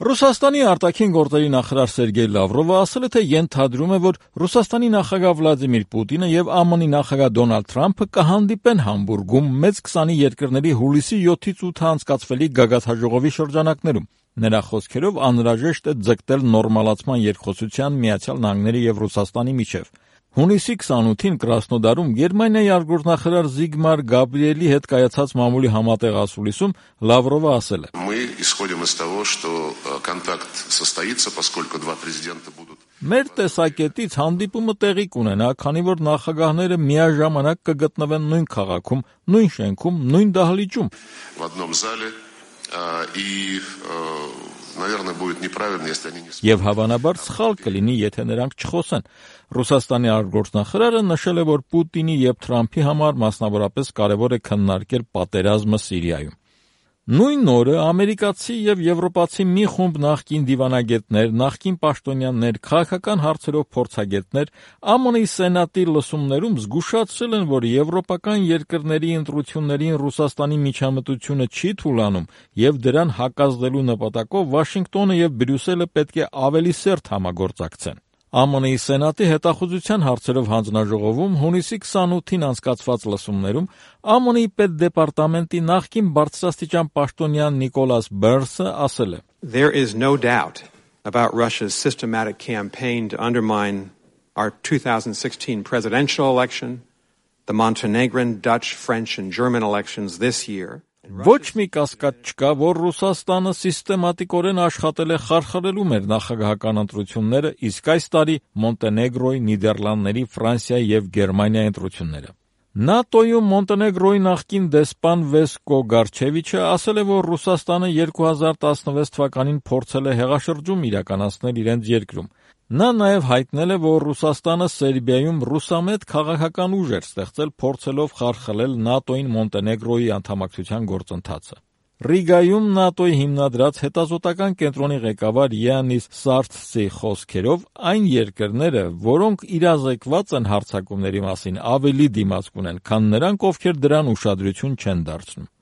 Ռուսաստանի արտաքին գործերի նախարար Սերգեյ Լավրովը ասել է, թե ենթադրում է, որ Ռուսաստանի նախագահ Վլադիմիր Պուտինը եւ ԱՄՆ-ի նախագահ Դոնալդ Թրամփը կհանդիպեն Համբուրգում մեծ 20 երկրների հուլիսի 7-ից 8 անցկացվելիք գագաթնաժողովի շրջանակներում։ Նրա խոսքերով անհրաժեշտ է ձգտել նորմալացման երկխոսության Միացյալ Նահանգների եւ Ռուսաստանի միջեւ։ Հունիսի 28-ին Կրասնոդարում Գերմանիայի արտգործնախարար Զիգմար Գաբրիելի հետ կայացած մամուլի համատեղ ասուլիսում Լավրովը ասել է. Мы исходим из того, что контакт состоится, поскольку два президента будут. Մեր տեսակետից հանդիպումը տեղի կունենա, քանի որ նախագահները միաժամանակ կգտնվեն նույն քաղաքում, նույն շենքում, նույն դահլիճում։ В одном зале и, наверное, будет неправильно, если они не смогут. Եվ հավանաբար սխալ կլինի, եթե նրանք չխոսեն։ Ռուսաստանի արտգործնախարարը նշել է, որ Պուտինի եւ Թրամփի համար մասնավորապես կարևոր է քննարկել պատերազմը Սիրիայում։ Նույն օրը ամերիկացի եւ եվրոպացի մի խումբ նախկին դիվանագետներ, նախկին պաշտոնյաներ, քաղաքական հարցերով փորձագետներ ԱՄՆ-ի Սենատի լսումներում զգուշացրել են, որ եվրոպական երկրների ընտրություններին Ռուսաստանի միջամտությունը չի թույլանում եւ դրան հակազդելու նպատակով Վաշինգտոնը եւ Բրյուսելը պետք է ավելի սերտ համագործակցեն։ ԱՄՆ-ի Սենատի հետախուզության հարցերով հանձնաժողովում հունիսի 28-ին անցկացված լսումներում ԱՄՆ-ի պետդեպարտամենտի նախկին բարձրաստիճան պաշտոնյան Նիկոլաս Բերնսը ասել է. There is no doubt about Russia's systematic campaign to undermine our 2016 presidential election, the Montenegrin, Dutch, French and German elections this year. Ոչ մի կասկած չկա, որ Ռուսաստանը սիստեմատիկորեն աշխատել է խարխլելու մեր նախագահական ընտրությունները, իսկ այս տարի Մոնտենեգրոյի, Նիդերլանդների, Ֆրանսիայի եւ Գերմանիայի ընտրությունները։ ՆԱՏՕ-ում Մոնտենեգրոյի նախկին դեսպան Վեսկո Գարչևիչը ասել է, որ Ռուսաստանը 2016 թվականին փորձել է հեղաշրջում իրականացնել իրենց երկրում։ Նա նաև հայտնել է, որ Ռուսաստանը Սերբիայում ռուսամետ քաղաքական ուժ էր ստեղծել, փորձելով խարխլել ՆԱՏՕ-ին Մոնտենեգրոյի անդամակցության գործընթացը։ Ռիգայում ՆԱՏՕ-ի հիմնադրած հետազոտական կենտրոնի ղեկավար Յանիս Սարթսի խոսքերով այն երկրները, որոնք իրազեկված են հարձակումների մասին, ավելի դիմաց կունեն, քան նրանք, ովքեր դրան ուշադրություն չեն դարձնում։